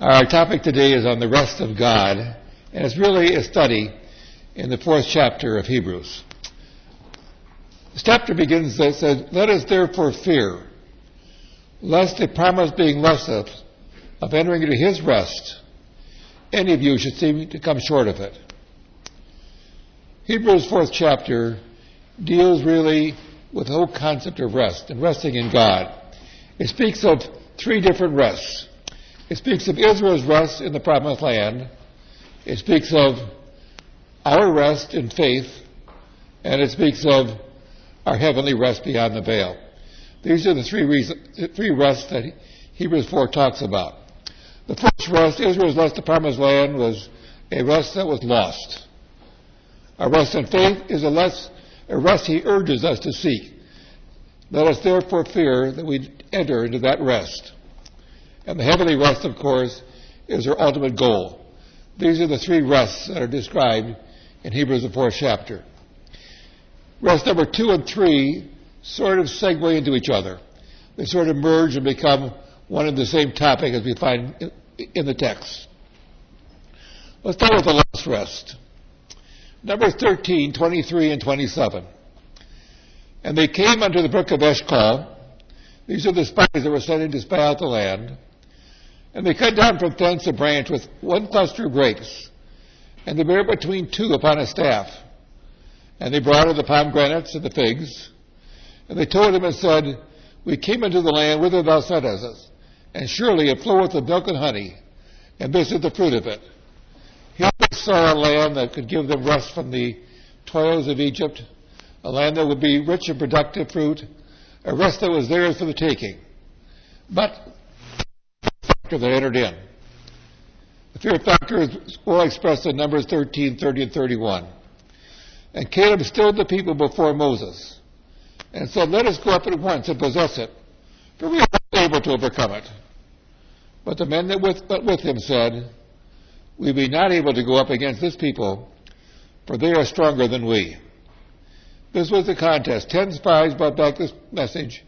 Our topic today is on the rest of God, and it's really a study in the 4th chapter of Hebrews. This chapter begins that says, "Let us therefore fear, lest the promise being left us of entering into his rest, any of you should seem to come short of it." Hebrews 4th chapter deals really with the whole concept of rest and resting in God. It speaks of 3 different rests. It speaks of Israel's rest in the promised land. It speaks of our rest in faith. And it speaks of our heavenly rest beyond the veil. These are the 3 rests that Hebrews 4 talks about. The first rest, Israel's rest in the promised land, was a rest that was lost. Our rest in faith is a rest he urges us to seek. Let us therefore fear that we enter into that rest. And the heavenly rest, of course, is our ultimate goal. These are the 3 rests that are described in Hebrews the 4th chapter. Rest number 2 and 3 sort of segue into each other. They sort of merge and become one and the same topic as we find in the text. Let's start with the last rest. Numbers 13, 23, and 27. "And they came unto the brook of Eshcol." These are the spies that were sent in to spy out the land. "And they cut down from thence a branch with 1 cluster of grapes, and they bare between 2 upon a staff. And they brought of the pomegranates and the figs. And they told him and said, We came into the land whither thou sentest us, and surely it floweth with milk and honey, and this is the fruit of it." Here they saw a land that could give them rest from the toils of Egypt, a land that would be rich in productive fruit, a rest that was theirs for the taking. But the factor that entered in. The fear factor is well expressed in Numbers 13, 30, and 31. "And Caleb stilled the people before Moses, and said, Let us go up at once and possess it, for we are not able to overcome it. But the men that with him said, We be not able to go up against this people, for they are stronger than we." This was the contest. 10 spies brought back this message.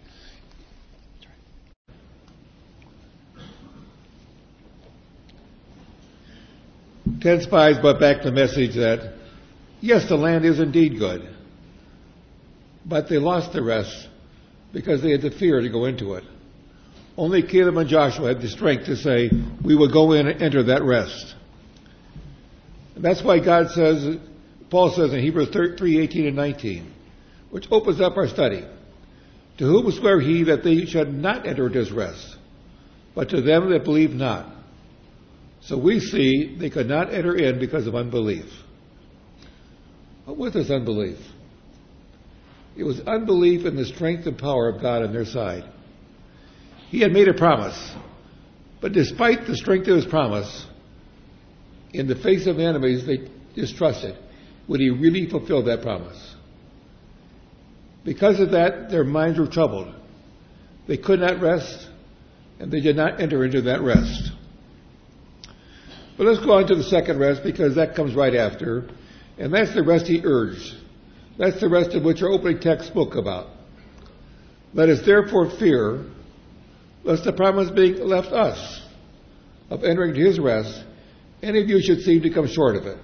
10 spies brought back the message that, yes, the land is indeed good, but they lost the rest because they had the fear to go into it. Only Caleb and Joshua had the strength to say, we will go in and enter that rest. And that's why Paul says in Hebrews 3, 18 and 19, which opens up our study, "To whom swear he that they should not enter into his rest, but to them that believe not." So we see they could not enter in because of unbelief. What was this unbelief? It was unbelief in the strength and power of God on their side. He had made a promise, but despite the strength of his promise, in the face of enemies, they distrusted. Would he really fulfill that promise? Because of that, their minds were troubled. They could not rest, and they did not enter into that rest. But let's go on to the second rest, because that comes right after, and that's the rest he urged. That's the rest of which our opening text spoke about. "Let us therefore fear, lest the promise being left us of entering into his rest, any of you should seem to come short of it."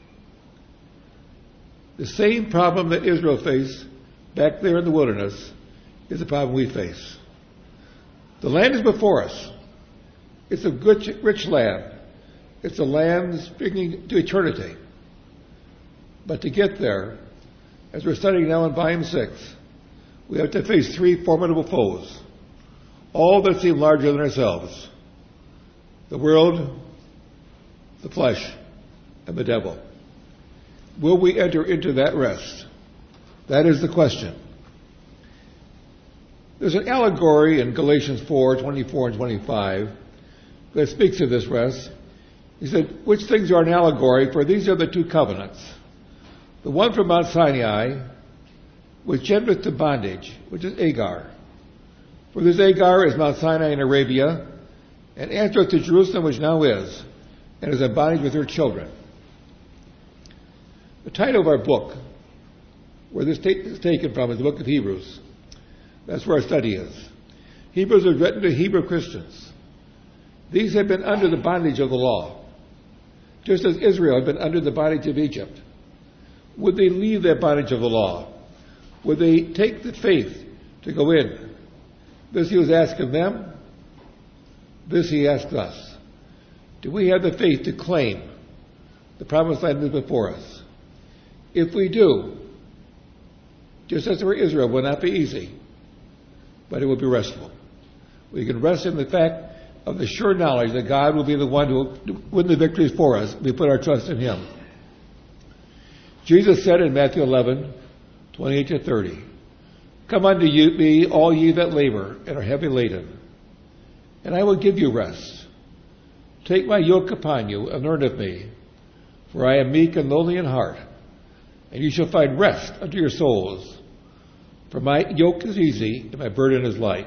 The same problem that Israel faced back there in the wilderness is the problem we face. The land is before us. It's a good, rich land. It's a land speaking to eternity. But to get there, as we're studying now in Volume 6, we have to face 3 formidable foes, all that seem larger than ourselves: the world, the flesh, and the devil. Will we enter into that rest? That is the question. There's an allegory in Galatians 4, 24 and 25 that speaks of this rest. He said, "Which things are an allegory? For these are the 2 covenants. The one from Mount Sinai, which tendeth to bondage, which is Agar. For this Agar is Mount Sinai in Arabia, and answereth to Jerusalem, which now is, and is in bondage with her children." The title of our book, where this is taken from, is the book of Hebrews. That's where our study is. Hebrews was written to Hebrew Christians. These had been under the bondage of the law, just as Israel had been under the bondage of Egypt. Would they leave that bondage of the law? Would they take the faith to go in? This he was asking them. This he asked us. Do we have the faith to claim the promised land is before us? If we do, just as for Israel, it will not be easy, but it will be restful. We can rest in the fact of the sure knowledge that God will be the one who will win the victories for us if we put our trust in Him. Jesus said in Matthew 11:28-30, "Come unto me, all ye that labor and are heavy laden, and I will give you rest. Take my yoke upon you and learn of me, for I am meek and lowly in heart, and you shall find rest unto your souls. For my yoke is easy and my burden is light."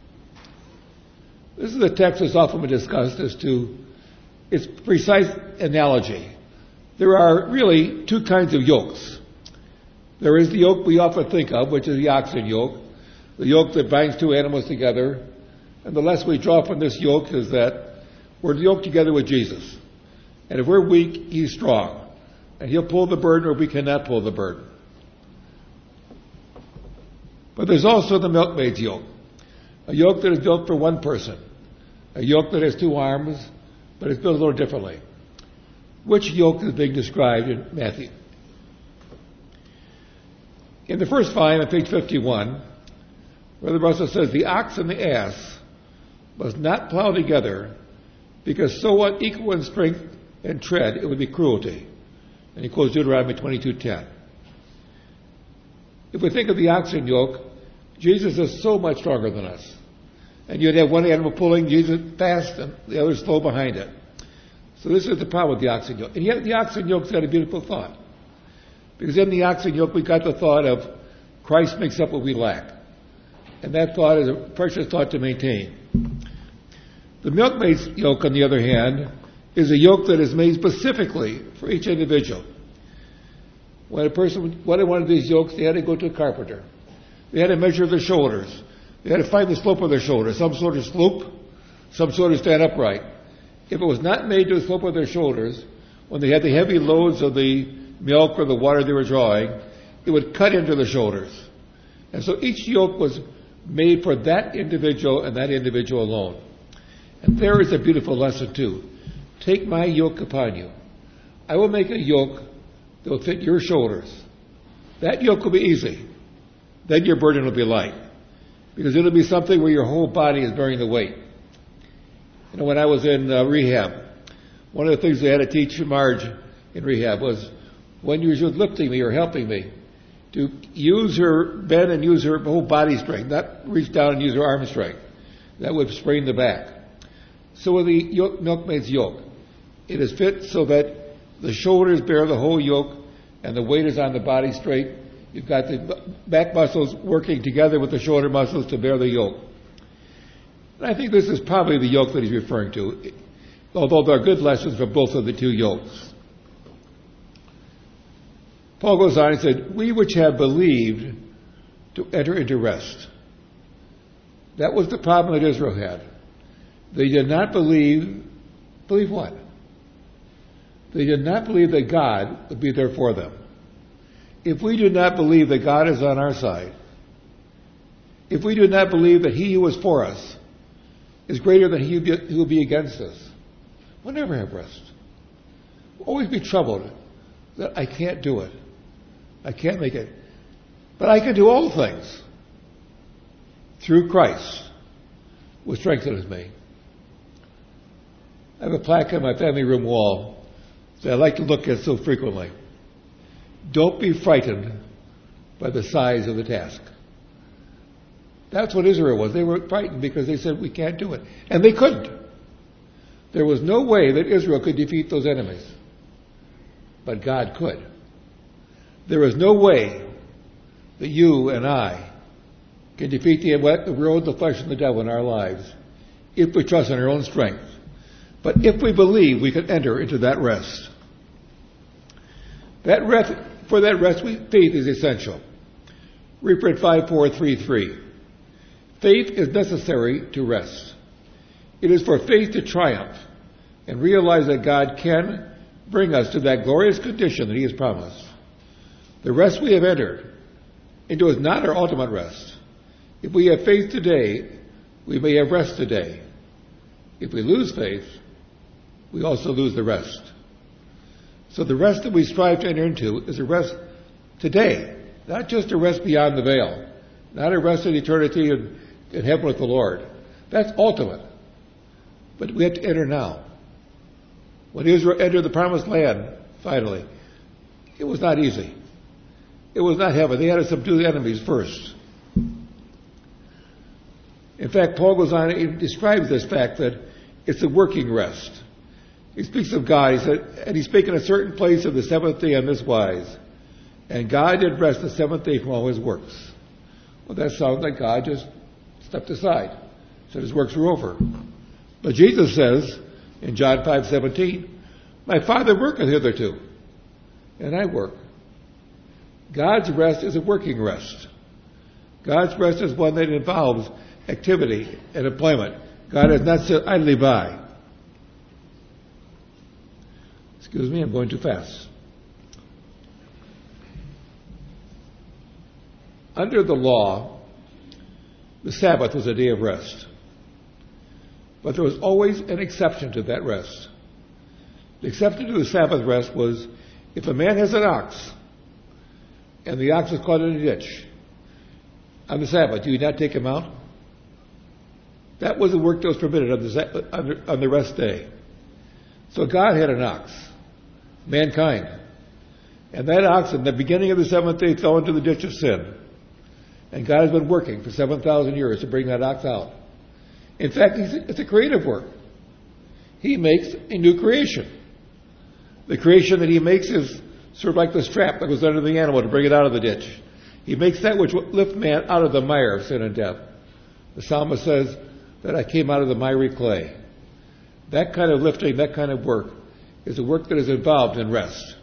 This is a text that's often been discussed as to its precise analogy. There are really two kinds of yokes. There is the yoke we often think of, which is the oxen yoke, the yoke that binds two animals together. And the lesson we draw from this yoke is that we're yoked together with Jesus. And if we're weak, He's strong. And He'll pull the burden or we cannot pull the burden. But there's also the milkmaid's yoke, a yoke that is built for one person, a yoke that has two arms, but it's built a little differently. Which yoke is being described in Matthew? In the first line on page 51, Brother Russell says, "The ox and the ass must not plow together, because so unequal in strength and tread, it would be cruelty." And he quotes Deuteronomy 22:10. If we think of the oxen yoke, Jesus is so much stronger than us. And you'd have one animal pulling Jesus fast and the other slow behind it. So this is the problem with the oxen yoke. And yet the oxen yoke's got a beautiful thought. Because in the oxen yoke we got the thought of Christ makes up what we lack. And that thought is a precious thought to maintain. The milkmaid's yoke, on the other hand, is a yoke that is made specifically for each individual. When a person wanted one of these yokes, they had to go to a carpenter. They had to measure their shoulders. They had to find the slope of their shoulders. Some sort of slope, some sort of stand upright. If it was not made to the slope of their shoulders, when they had the heavy loads of the milk or the water they were drawing, it would cut into the shoulders. And so each yoke was made for that individual and that individual alone. And there is a beautiful lesson too. Take my yoke upon you. I will make a yoke that will fit your shoulders. That yoke will be easy. Then your burden will be light. Because it'll be something where your whole body is bearing the weight. You know, when I was in rehab, one of the things they had to teach Marge in rehab was when she was lifting me or helping me, to use her bend and use her whole body strength, not reach down and use her arm strength. That would sprain the back. So with the milkmaid's yoke, it is fit so that the shoulders bear the whole yoke and the weight is on the body straight. You've got the back muscles working together with the shoulder muscles to bear the yoke. And I think this is probably the yoke that he's referring to, although there are good lessons for both of the two yokes. Paul goes on and said, "We which have believed to enter into rest." That was the problem that Israel had. They did not believe what? They did not believe that God would be there for them. If we do not believe that God is on our side, if we do not believe that He who is for us is greater than He who will be against us, we'll never have rest. We'll always be troubled that I can't do it. I can't make it. But I can do all things through Christ, which strengthens me. I have a plaque on my family room wall that I like to look at so frequently. Don't be frightened by the size of the task. That's what Israel was. They were frightened because they said, we can't do it. And they couldn't. There was no way that Israel could defeat those enemies. But God could. There is no way that you and I can defeat the world, the flesh, and the devil in our lives if we trust in our own strength. But if we believe, we can enter into that rest. For that rest, faith is essential. Reprint 5433. Faith is necessary to rest. It is for faith to triumph and realize that God can bring us to that glorious condition that He has promised. The rest we have entered into is not our ultimate rest. If we have faith today, we may have rest today. If we lose faith, we also lose the rest. So the rest that we strive to enter into is a rest today, not just a rest beyond the veil, not a rest in eternity in heaven with the Lord. That's ultimate. But we have to enter now. When Israel entered the promised land, finally, it was not easy. It was not heaven. They had to subdue the enemies first. In fact, Paul goes on, he describes this fact that it's a working rest. He speaks of God. He said, and he spake in a certain place of the seventh day on this wise. And God did rest the seventh day from all His works. Well, that sounds like God just stepped aside, said His works were over. But Jesus says in John 5:17, my Father worketh hitherto, and I work. God's rest is a working rest. God's rest is one that involves activity and employment. God does not sit idly by. Excuse me, I'm going too fast. Under the law, the Sabbath was a day of rest. But there was always an exception to that rest. The exception to the Sabbath rest was if a man has an ox, and the ox is caught in a ditch on the Sabbath, do you not take him out? That was the work that was permitted on the rest day. So God had an ox, mankind. And that ox, in the beginning of the seventh day, fell into the ditch of sin. And God has been working for 7,000 years to bring that ox out. In fact, it's a creative work. He makes a new creation. The creation that He makes is sort of like the strap that goes under the animal to bring it out of the ditch. He makes that which will lift man out of the mire of sin and death. The psalmist says that I came out of the miry clay. That kind of lifting, that kind of work is a work that is involved in rest.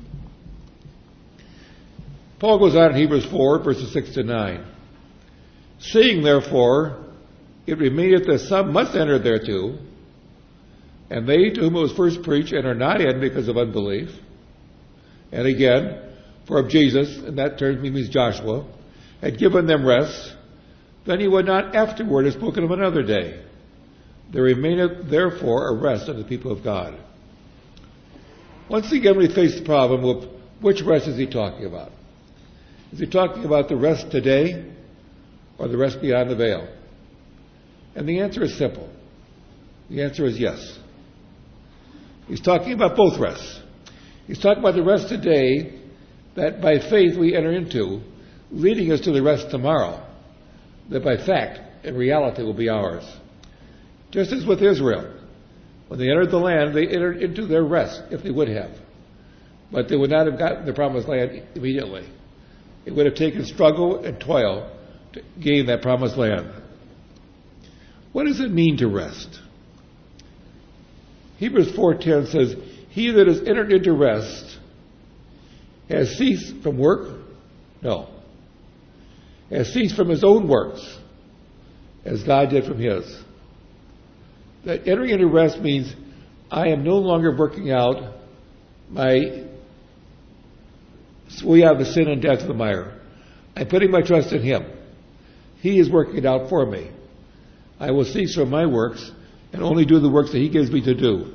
Paul goes on in Hebrews 4, verses 6 to 9. Seeing, therefore, it remaineth that some must enter thereto, and they to whom it was first preached enter not in because of unbelief. And again, for if Jesus, and that term means Joshua, had given them rest, then He would not afterward have spoken of another day. There remaineth therefore a rest of the people of God. Once again we face the problem of which rest is He talking about? Is He talking about the rest today or the rest beyond the veil? And the answer is simple. The answer is yes. He's talking about both rests. He's talking about the rest today that by faith we enter into, leading us to the rest tomorrow, that by fact and reality will be ours. Just as with Israel. When they entered the land, they entered into their rest, if they would have. But they would not have gotten the promised land immediately. It would have taken struggle and toil to gain that promised land. What does it mean to rest? Hebrews 4:10 says, he that has entered into rest has ceased from work? No. Has ceased from his own works, as God did from His. That entering into rest means I am no longer working out my way out of the sin and death of the mire. I'm putting my trust in Him. He is working it out for me. I will cease from my works and only do the works that He gives me to do.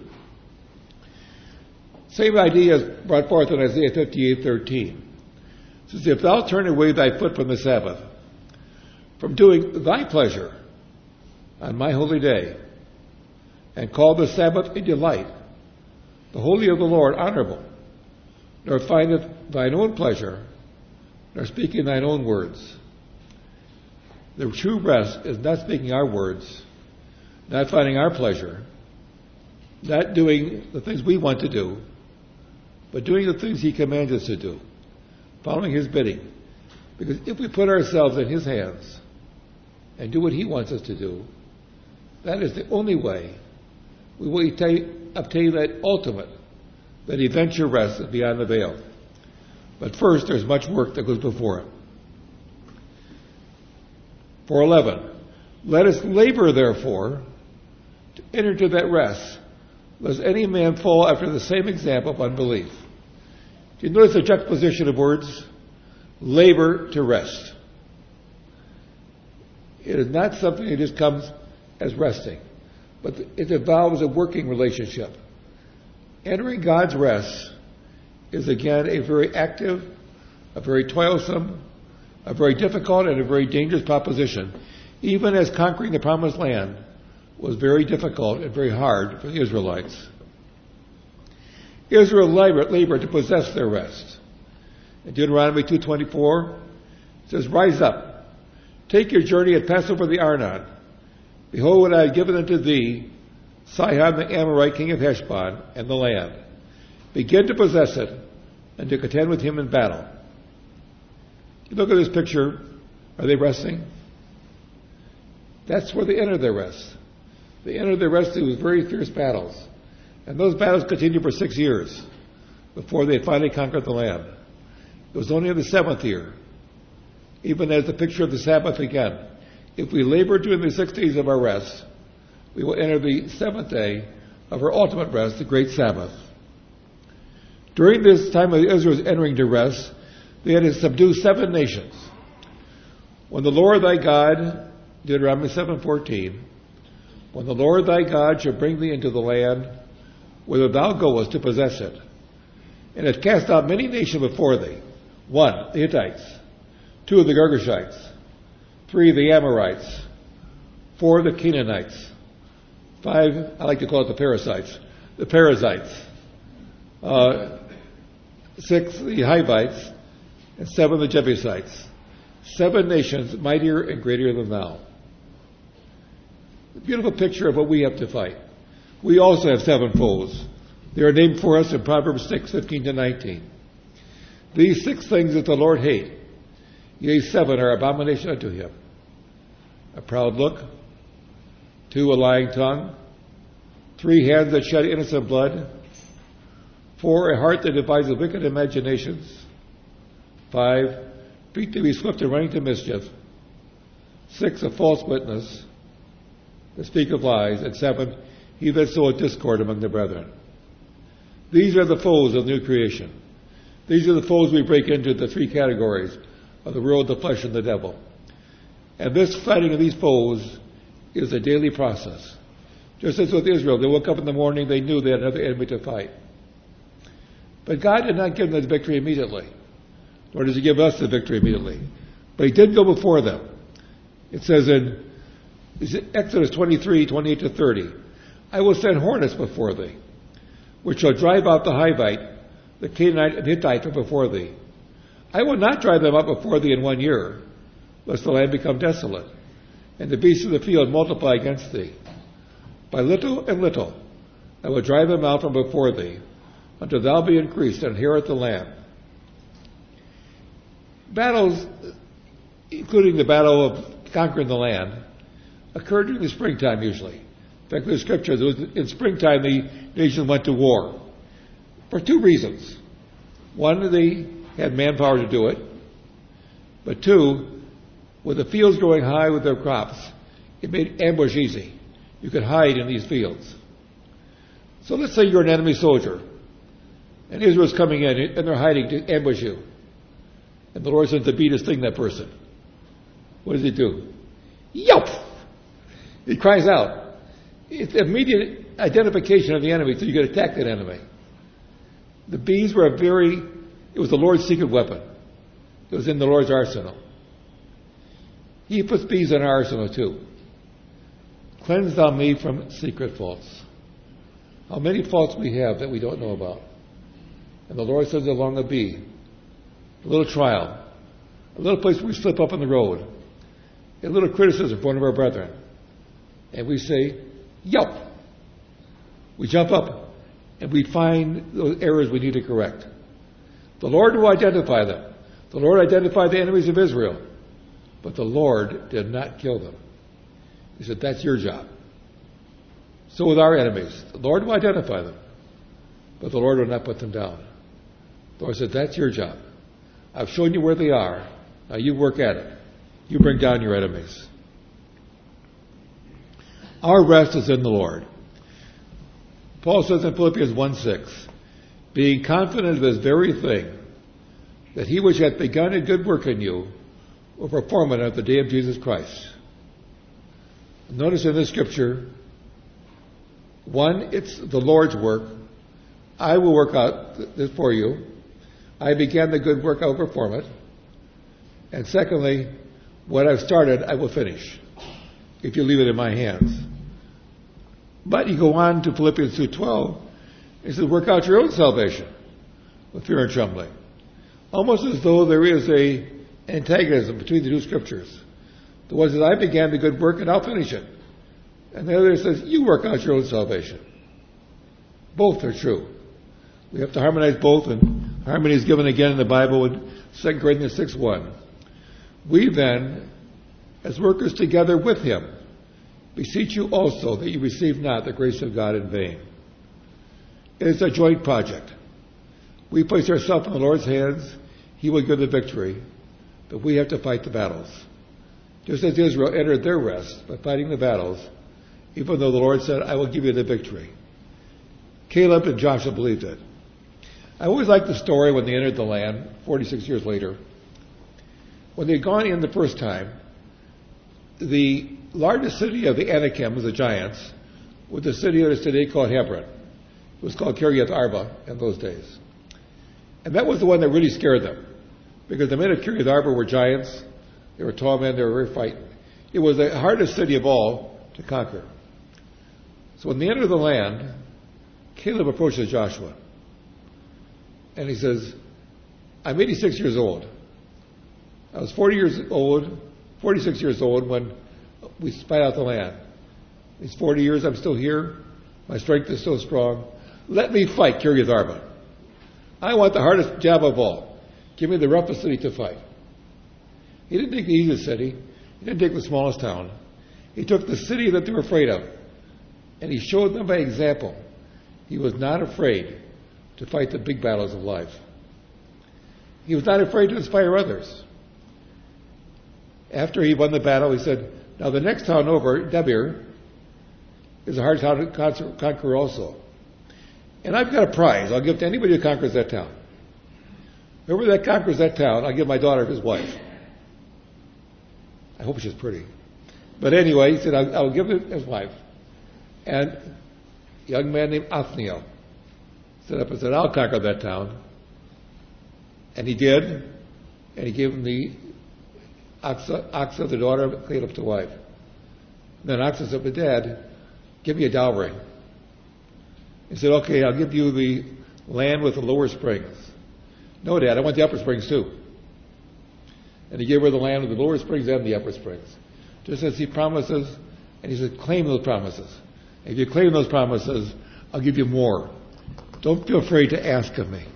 Same idea is brought forth in Isaiah 58:13. It says, if thou turn away thy foot from the Sabbath, from doing thy pleasure on my holy day, and call the Sabbath a delight, the holy of the Lord honorable, nor findeth thine own pleasure, nor speaking thine own words. The true rest is not speaking our words, not finding our pleasure, not doing the things we want to do, but doing the things He commands us to do, following His bidding. Because if we put ourselves in His hands and do what He wants us to do, that is the only way we will obtain that ultimate, that eventual rest is beyond the veil. But first, there's much work that goes before it. 4:11. Let us labor, therefore, to enter into that rest, lest any man fall after the same example of unbelief. Do you notice the juxtaposition of words? Labor to rest. It is not something that just comes as resting, but it involves a working relationship. Entering God's rest is again a very active, a very toilsome, a very difficult, and a very dangerous proposition, even as conquering the Promised Land was very difficult and very hard for the Israelites. Israel labored to possess their rest. In Deuteronomy 2:24, it says, "Rise up, take your journey and pass over the Arnon. Behold, what I have given unto thee, Sihon the Amorite, king of Heshbon, and the land. Begin to possess it, and to contend with him in battle." You look at this picture, are they resting? That's where they entered their rest. They entered their rest through very fierce battles. And those battles continued for 6 years before they finally conquered the land. It was only in the 7th year, even as the picture of the Sabbath again. If we labor during the 6 days of our rest, we will enter the 7th day of our ultimate rest, the great Sabbath. During this time of Israel's entering to rest, they had to subdue 7 nations. When the Lord thy God, Deuteronomy 7:14, when the Lord thy God shall bring thee into the land whither thou goest to possess it, and hath cast out many nations before thee, 1, the Hittites, 2, the Girgashites, 3, the Amorites, 4, the Canaanites, 5, I like to call it the Perizzites, 6, the Hivites, and 7, the Jebusites. 7 nations mightier and greater than thou. A beautiful picture of what we have to fight. We also have 7 foes. They are named for us in Proverbs 6:15-19. These 6 things that the Lord hate, yea, 7 are abomination unto him: a proud look, 2, a lying tongue, 3, hands that shed innocent blood, 4, a heart that devises wicked imaginations, 5, feet to be swift in running to mischief, 6, a false witness, to speak of lies, and 7, he that soweth discord among the brethren. These are the foes of new creation. These are the foes we break into the 3 categories of the world, the flesh, and the devil. And this fighting of these foes is a daily process. Just as with Israel, they woke up in the morning, they knew they had another enemy to fight. But God did not give them the victory immediately, nor does he give us the victory immediately. But he did go before them. It says in Exodus 23:28-30, "I will send hornets before thee, which shall drive out the Hivite, the Canaanite, and Hittite from before thee. I will not drive them out before thee in 1 year, lest the land become desolate, and the beasts of the field multiply against thee. By little and little I will drive them out from before thee, until thou be increased and inherit the land." Battles, including the battle of conquering the land, occurred during the springtime usually. In fact, in the scriptures, in springtime the nation went to war for 2 reasons. 1, they had manpower to do it, but 2, with the fields growing high with their crops, it made ambush easy. You could hide in these fields. So let's say you're an enemy soldier, and Israel's coming in, and they're hiding to ambush you. And the Lord sends the beat to sting that person. What does he do? Yelp! He cries out. It's immediate identification of the enemy, so you can attack that enemy. The bees were it was the Lord's secret weapon. It was in the Lord's arsenal. He puts bees in our arsenal too. "Cleanse thou me from secret faults." How many faults we have that we don't know about. And the Lord sends along a bee, a little trial, a little place where we slip up on the road, a little criticism from one of our brethren. And we say, yelp. We jump up and we find those errors we need to correct. The Lord will identify them. The Lord identified the enemies of Israel, but the Lord did not kill them. He said, that's your job. So with our enemies, the Lord will identify them, but the Lord will not put them down. The Lord said, that's your job. I've shown you where they are. Now you work at it. You bring down your enemies. Our rest is in the Lord. Paul says in Philippians 1:6, being confident of this very thing, that he which hath begun a good work in you will perform it at the day of Jesus Christ. Notice in this scripture, one, it's the Lord's work. I will work out this for you. I began the good work, I will perform it. And secondly, what I've started, I will finish, if you leave it in my hands. But you go on to Philippians 2:12, it says, work out your own salvation with fear and trembling. Almost as though there is a antagonism between the two scriptures. The one says, I began the good work and I'll finish it. And the other says, you work out your own salvation. Both are true. We have to harmonize both, and harmony is given again in the Bible in 2 Corinthians 6:1. We then, as workers together with him, beseech you also that you receive not the grace of God in vain. It is a joint project. We place ourselves in the Lord's hands. He will give the victory, but we have to fight the battles. Just as Israel entered their rest by fighting the battles, even though the Lord said, I will give you the victory. Caleb and Joshua believed it. I always like the story when they entered the land, 46 years later. When they had gone in the first time, the largest city of the Anakim, the giants, was the city that is today called Hebron. It was called Kiriath Arba in those days. And that was the one that really scared them, because the men of Kiriath Arba were giants. They were tall men. They were very frightened. It was the hardest city of all to conquer. So when they entered the land, Caleb approaches Joshua. And he says, I'm 86 years old. I was 46 years old when we spied out the land. These 40 years I'm still here. My strength is still strong. Let me fight Kiriath Arba. I want the hardest job of all. Give me the roughest city to fight. He didn't take the easiest city. He didn't take the smallest town. He took the city that they were afraid of. And he showed them by example. He was not afraid to fight the big battles of life. He was not afraid to inspire others. After he won the battle, he said, now the next town over, Debir, is a hard town to conquer also. And I've got a prize I'll give to anybody who conquers that town. Whoever that conquers that town, I'll give my daughter his wife. I hope she's pretty. But anyway, he said, I'll give him his wife. And a young man named Othniel stood up and said, I'll conquer that town. And he did. And he gave him the Achsah, the daughter of Caleb, to wife. And then Achsah said, but Dad, give me a dowry. He said, okay, I'll give you the land with the lower springs. No, Dad, I want the upper springs too. And he gave her the land with the lower springs and the upper springs. Just as he promises, and he said, claim those promises. If you claim those promises, I'll give you more. Don't feel afraid to ask of me.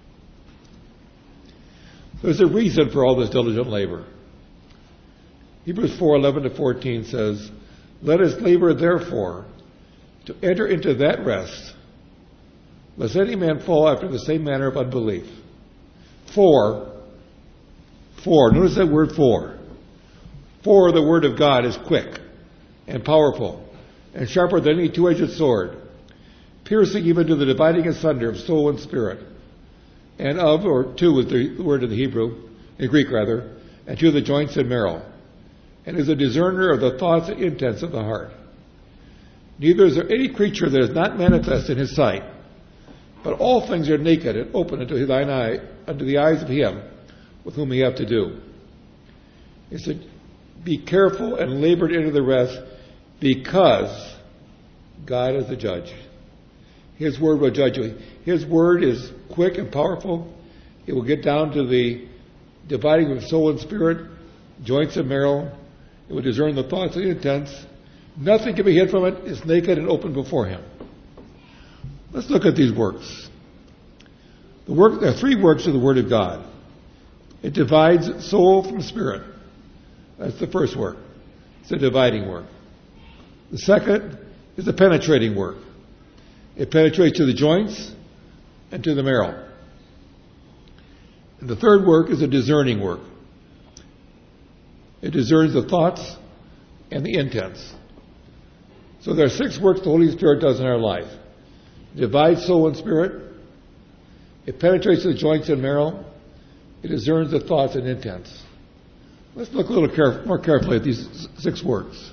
There's a reason for all this diligent labor. Hebrews 4:11-14 says, let us labor therefore to enter into that rest, lest any man fall after the same manner of unbelief. For, notice that word for. For the word of God is quick and powerful and sharper than any two-edged sword, piercing even to the dividing asunder of soul and spirit, and of, or to is the word in the Hebrew, in Greek rather, and to the joints and marrow, and is a discerner of the thoughts and intents of the heart. Neither is there any creature that is not manifest in his sight, but all things are naked and open unto thine eye, unto the eyes of him with whom we have to do. He said, be careful and labor to enter the rest, because God is the judge. His word will judge you. His word is quick and powerful. It will get down to the dividing of soul and spirit, joints and marrow. It will discern the thoughts and intents. Nothing can be hid from it. It's naked and open before him. Let's look at these works. There are three works of the Word of God. It divides soul from spirit. That's the first work. It's a dividing work. The second is a penetrating work. It penetrates to the joints and to the marrow. And the third work is a discerning work. It discerns the thoughts and the intents. So there are 6 works the Holy Spirit does in our life. It divides soul and spirit. It penetrates the joints and marrow. It discerns the thoughts and intents. Let's look a little more carefully at these 6 works.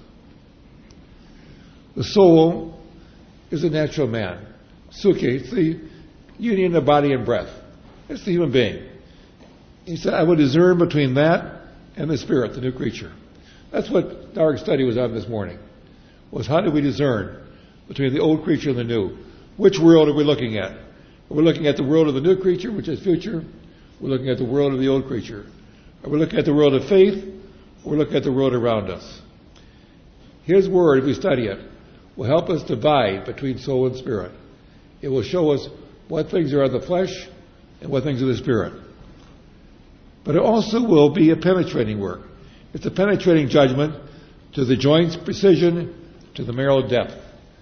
The soul is a natural man. Suke, it's the union of body and breath. It's the human being. He said, I will discern between that and the spirit, the new creature. That's what our study was on this morning, was how do we discern between the old creature and the new? Which world are we looking at? Are we looking at the world of the new creature, which is future? We're looking at the world of the old creature. Are we looking at the world of faith? Or we're looking at the world around us? His word, if we study it, will help us divide between soul and spirit. It will show us what things are of the flesh and what things are of the spirit. But it also will be a penetrating work. It's a penetrating judgment to the joints' precision, to the marrow depth.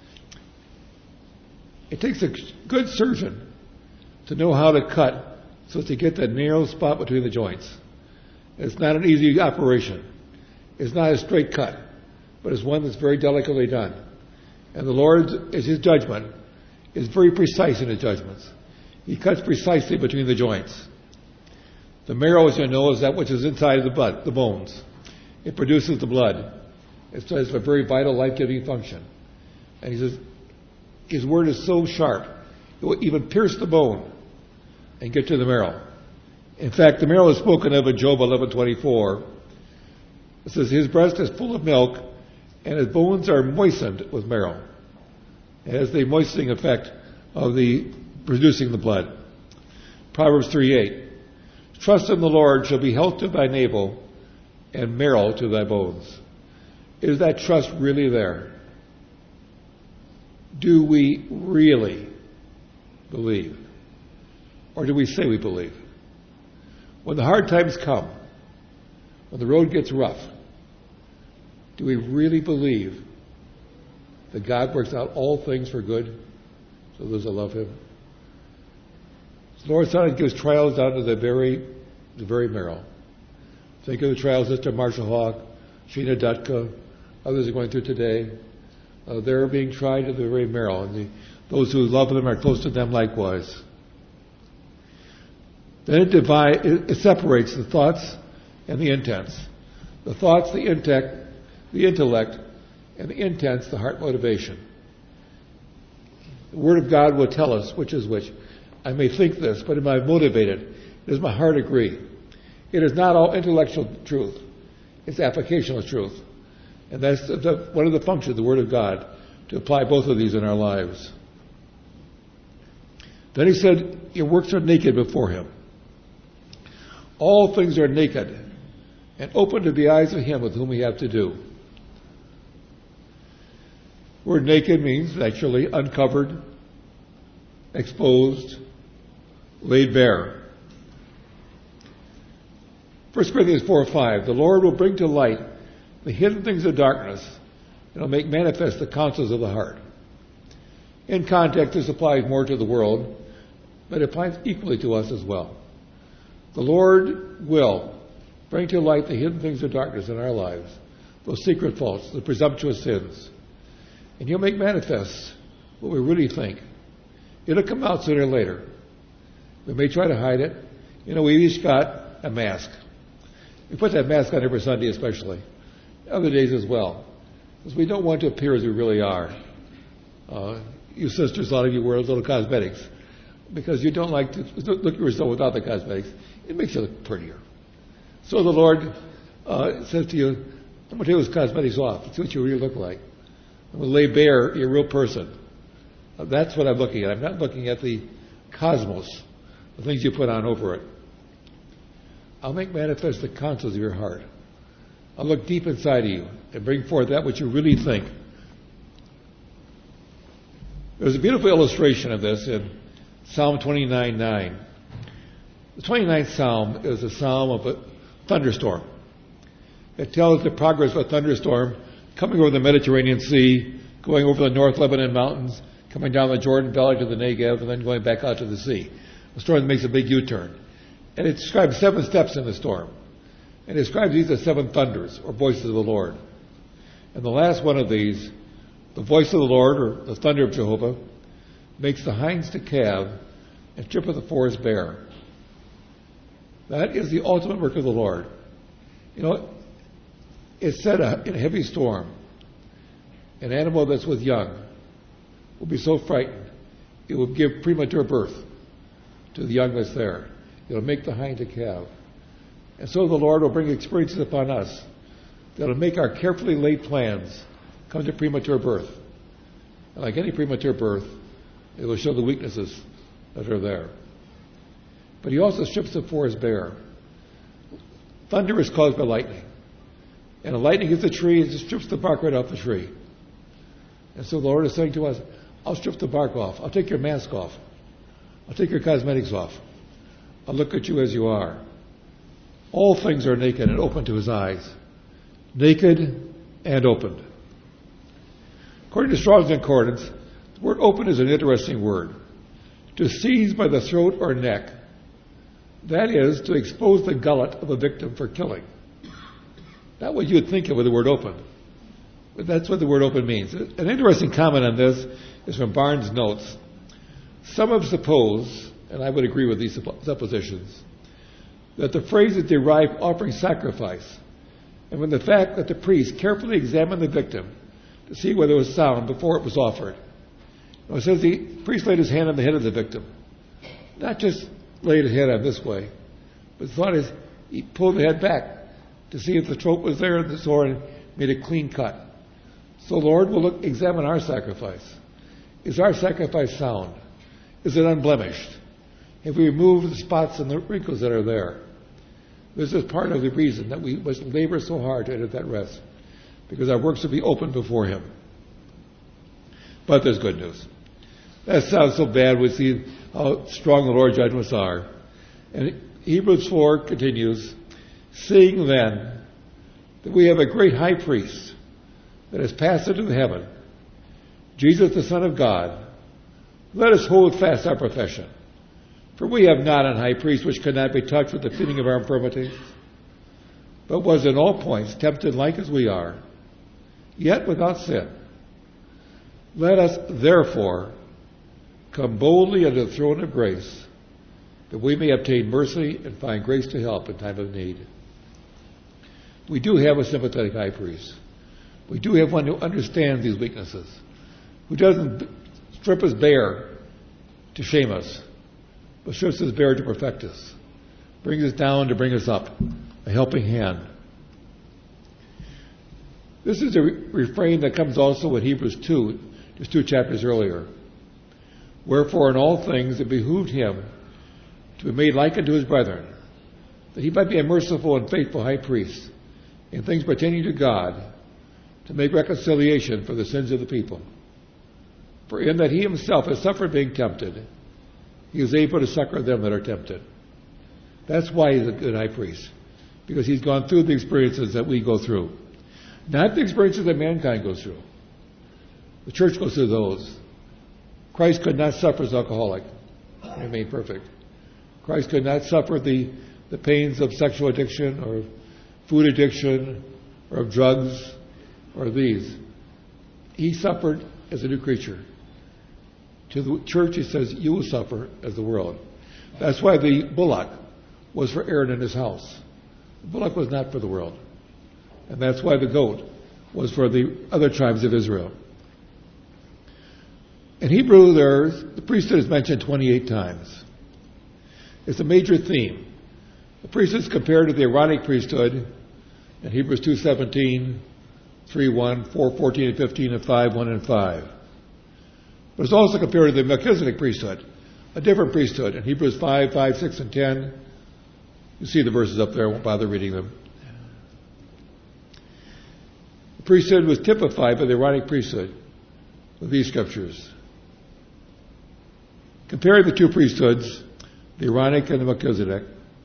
It takes a good surgeon to know how to cut so as to get that narrow spot between the joints. It's not an easy operation. It's not a straight cut, but it's one that's very delicately done. And the Lord, as His judgment, is very precise in His judgments. He cuts precisely between the joints. The marrow, as you know, is that which is inside of the bones. It produces the blood. It's a very vital, life-giving function. And He says, His word is so sharp, it will even pierce the bone and get to the marrow. In fact, the marrow is spoken of in Job 11:24. It says, His breast is full of milk, and His bones are moistened with marrow. It has the moistening effect of the producing the blood. Proverbs 3:8. Trust in the Lord shall be health to thy navel, and marrow to thy bones. Is that trust really there? Do we really believe? Or do we say we believe? When the hard times come, when the road gets rough, do we really believe that God works out all things for good to those that love Him? The Lord sometimes gives trials down to the very marrow. Think of the trials Sister Marshall Hawk, Sheena Dutka, others are going through today. They're being tried to the very marrow, and those who love them are close to them likewise. Then it separates the thoughts and the intents. The thoughts, the intellect, and the intents, the heart motivation. The Word of God will tell us which is which. I may think this, but am I motivated? Does my heart agree? It is not all intellectual truth. It's applicational truth. And that's one of the functions of the Word of God, to apply both of these in our lives. Then He said, your works are naked before Him. All things are naked and open to the eyes of Him with whom we have to do. The word naked means actually uncovered, exposed, laid bare. 1 Corinthians 4:5, the Lord will bring to light the hidden things of darkness, and will make manifest the counsels of the heart. In context, this applies more to the world, but it applies equally to us as well. The Lord will bring to light the hidden things of darkness in our lives, those secret faults, the presumptuous sins. And He'll make manifest what we really think. It'll come out sooner or later. We may try to hide it. You know, we each got a mask. We put that mask on every Sunday especially. Other days as well. Because we don't want to appear as we really are. You sisters, a lot of you wear little cosmetics. Because you don't like to look at yourself without the cosmetics. It makes you look prettier. So the Lord says to you, I'm going to take those cosmetics off and see what you really look like. I'm going to lay bare your real person. That's what I'm looking at. I'm not looking at the cosmos, the things you put on over it. I'll make manifest the counsels of your heart. I'll look deep inside of you and bring forth that which you really think. There's a beautiful illustration of this in Psalm 29:9. The 29th Psalm is a psalm of a thunderstorm. It tells the progress of a thunderstorm coming over the Mediterranean Sea, going over the North Lebanon mountains, coming down the Jordan Valley to the Negev, and then going back out to the sea. A storm that makes a big U-turn. And it describes 7 steps in the storm. And it describes these as 7 thunders, or voices of the Lord. And the last one of these The voice of the Lord, or the thunder of Jehovah, makes the hinds to calve and strippeth the forest bare. That is the ultimate work of the Lord. You know, it's said in a heavy storm, an animal that's with young will be so frightened, it will give premature birth to the young that's there. It'll make the hind to calve. And so the Lord will bring experiences upon us that'll make our carefully laid plans come to premature birth. And like any premature birth, it will show the weaknesses that are there. But he also strips the forest bare. Thunder is caused by lightning. And the lightning hits the tree and just strips the bark right off the tree. And so the Lord is saying to us, I'll strip the bark off. I'll take your mask off. I'll take your cosmetics off. I'll look at you as you are. All things are naked and open to his eyes. Naked and opened. According to Strong's Concordance, the word open is an interesting word. To seize by the throat or neck. That is, to expose the gullet of a victim for killing. Not what you would think of with the word open. But that's what the word open means. An interesting comment on this is from Barnes' notes. Some have supposed, and I would agree with these suppositions, that the phrase is derived from offering sacrifice, and from the fact that the priest carefully examined the victim to see whether it was sound before it was offered. Now it says the priest laid his hand on the head of the victim. Not just laid his head on this way, but the thought is he pulled the head back to see if the throat was there and the sword made a clean cut. So the Lord will examine our sacrifice. Is our sacrifice sound? Is it unblemished? Have we removed the spots and the wrinkles that are there? This is part of the reason that we must labor so hard to enter that rest, because our works will be open before him. But there's good news. That sounds so bad. We see how strong the Lord's judgments are. And Hebrews 4 continues, seeing then that we have a great high priest that has passed into heaven, Jesus the Son of God, let us hold fast our profession. For we have not an high priest which cannot be touched with the feeling of our infirmities, but was in all points tempted like as we are, yet without sin. Let us therefore come boldly unto the throne of grace, that we may obtain mercy and find grace to help in time of need. We do have a sympathetic high priest. We do have one who understands these weaknesses, who doesn't strip us bare to shame us, but strips us bare to perfect us, brings us down to bring us up, a helping hand. This is a refrain that comes also in Hebrews 2, just 2 chapters earlier. Wherefore in all things it behooved him to be made like unto his brethren, that he might be a merciful and faithful high priest in things pertaining to God, to make reconciliation for the sins of the people. For in that he himself has suffered being tempted, he is able to succor them that are tempted. That's why he's a good high priest, because he's gone through the experiences that we go through. Not the experiences that mankind goes through. The church goes through those. Christ could not suffer as alcoholic and remain perfect. Christ could not suffer the pains of sexual addiction or food addiction or of drugs or these. He suffered as a new creature. To the church, he says, you will suffer as the world. That's why the bullock was for Aaron and his house. The bullock was not for the world. And that's why the goat was for the other tribes of Israel. In Hebrew, the priesthood is mentioned 28 times. It's a major theme. The priesthood is compared to the Aaronic priesthood in Hebrews 2:17, 3:1, 4:14 and 15, and 5:1 and 5. But it's also compared to the Melchizedek priesthood, a different priesthood. In Hebrews 5, 5, 6, and 10, you see the verses up there. I won't bother reading them. The priesthood was typified by the Aaronic priesthood with these scriptures. Comparing the two priesthoods, the Aaronic and the Melchizedek,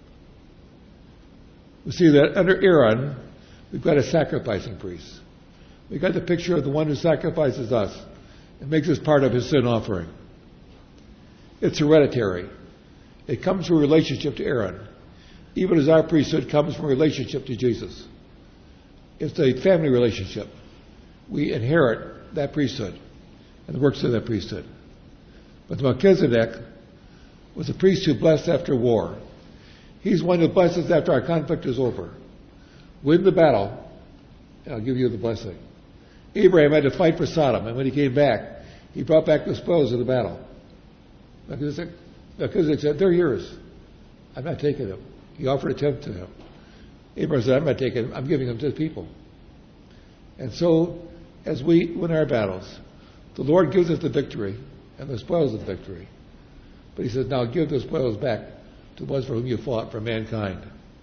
we see that under Aaron, we've got a sacrificing priest. We've got the picture of the one who sacrifices us and makes us part of his sin offering. It's hereditary. It comes from a relationship to Aaron, even as our priesthood comes from a relationship to Jesus. It's a family relationship. We inherit that priesthood and the works of that priesthood. But Melchizedek was a priest who blessed after war. He's one who blesses after our conflict is over. Win the battle, and I'll give you the blessing. Abraham had to fight for Sodom, and when he came back, he brought back the spoils of the battle. Melchizedek said, they're yours. I'm not taking them. He offered a tenth to him. Abraham said, I'm not taking them. I'm giving them to the people. And so, as we win our battles, the Lord gives us the victory and the spoils of the victory. But he says, now give the spoils back to the ones for whom you fought, for mankind.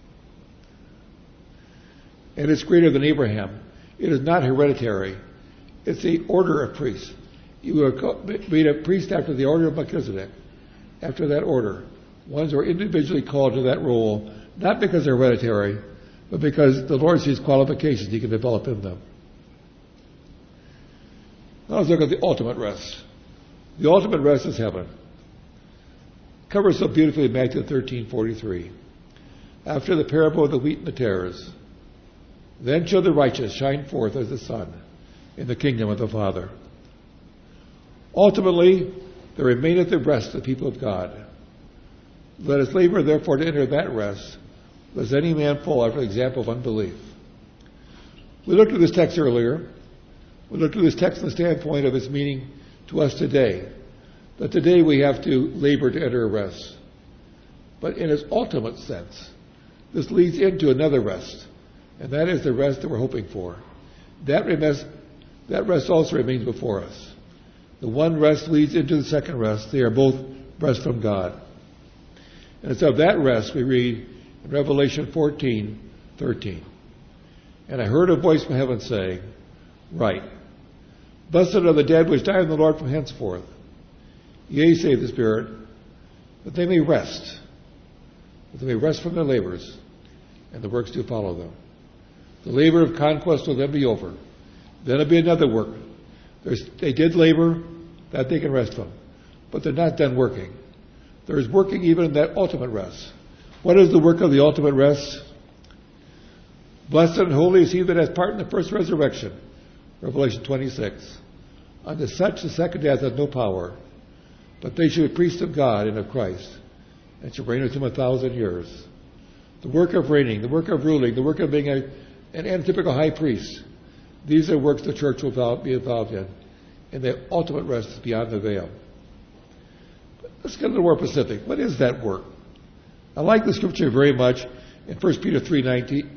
And it's greater than Abraham. It is not hereditary. It's the order of priests. You are made a priest after the order of Melchizedek. After that order, ones who are individually called to that role, not because they're hereditary, but because the Lord sees qualifications he can develop in them. Now let's look at the ultimate rest. The ultimate rest is heaven. Covers so beautifully in Matthew 13:43. After the parable of the wheat and the tares, then shall the righteous shine forth as the sun in the kingdom of the Father. Ultimately, there remaineth the rest of the people of God. Let us labor therefore to enter that rest, lest any man fall after the example of unbelief. We looked at this text earlier. We looked at this text from the standpoint of its meaning to us today. That today we have to labor to enter a rest. But in its ultimate sense, this leads into another rest. And that is the rest that we're hoping for. That rest also remains before us. The one rest leads into the second rest. They are both rest from God. And it's of that rest we read in Revelation 14:13. And I heard a voice from heaven saying, Write, blessed are the dead which die in the Lord from henceforth. Yea, saith the Spirit, that they may rest. That they may rest from their labors, and the works do follow them. The labor of conquest will then be over. Then it'll be another work. They did labor, that they can rest from. But they're not done working. There is working even in that ultimate rest. What is the work of the ultimate rest? Blessed and holy is he that has part in the first resurrection. Revelation 26. Unto such the second death hath no power, but they shall be priests of God and of Christ, and shall reign with him 1,000 years. The work of reigning, the work of ruling, the work of being an antitypical high priest, these are works the church will be involved in, and the ultimate rest is beyond the veil. But let's get a little more specific. What is that work? I like the scripture very much in 1 Peter 1:19,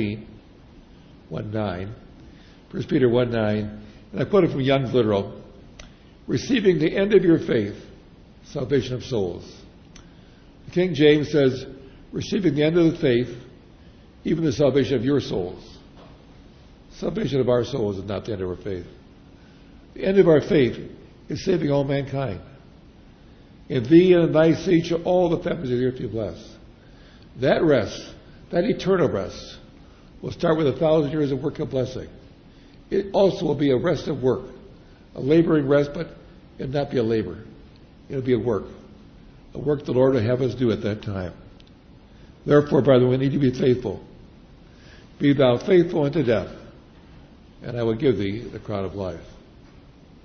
1:9, 1 Peter 1:9, and I quote it from Young's Literal, receiving the end of your faith, salvation of souls. The King James says, receiving the end of the faith, even the salvation of your souls. Salvation of our souls is not the end of our faith. The end of our faith is saving all mankind. In thee and in thy seed shall all the families of the earth be blessed. That rest, that eternal rest, will start with 1,000 years of work of blessing. It also will be a rest of work, a laboring rest, but it'll not be a labor. It'll be a work the Lord will have us do at that time. Therefore, brethren, we need to be faithful. Be thou faithful unto death, and I will give thee the crown of life.